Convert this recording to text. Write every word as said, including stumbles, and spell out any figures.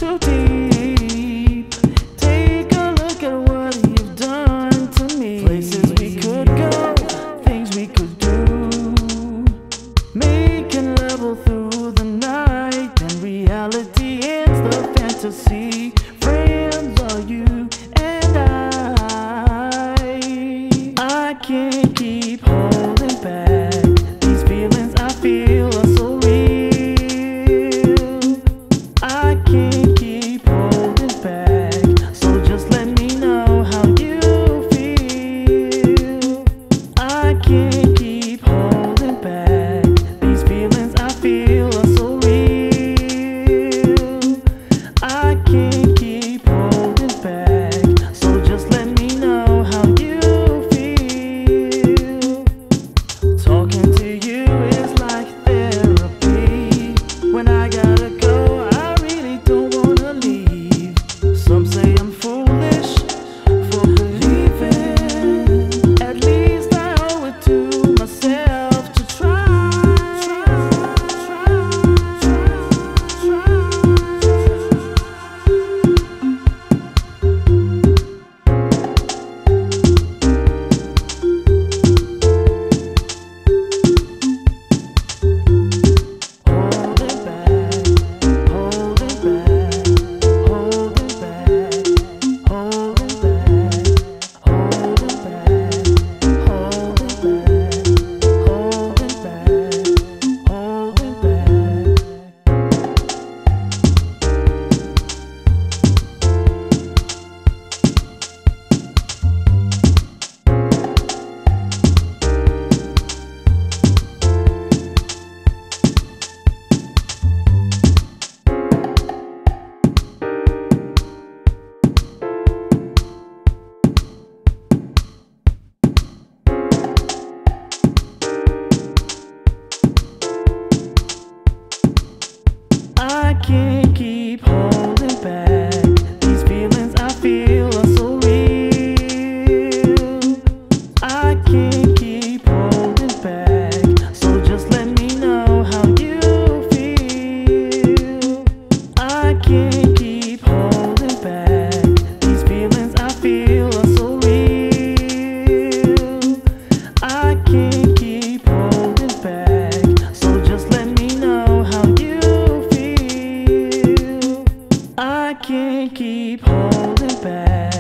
too deep. Take a look at what you've done to me. Places we could go, things we could do, making level through the night, and reality ends the fantasy. Friends are you and I. I can't keep holding back. These feelings I feel are so real. I can't keep holding back. So just let me know how you feel. I can't keep holding back. These feelings I feel are so real. I can't keep holding back. So just let me know how you feel. Talking to you is like therapy. When I gotta go, I really don't wanna leave. Some say I'm foolish for believing. At least I owe it to myself to try. I can't keep holding back. These feelings I feel are so real. I can't keep holding back. So just let me know how you feel. I can't keep holding back. These feelings I feel are so real. I can't keep holding back. So just let me know how you feel. I can't keep holding back.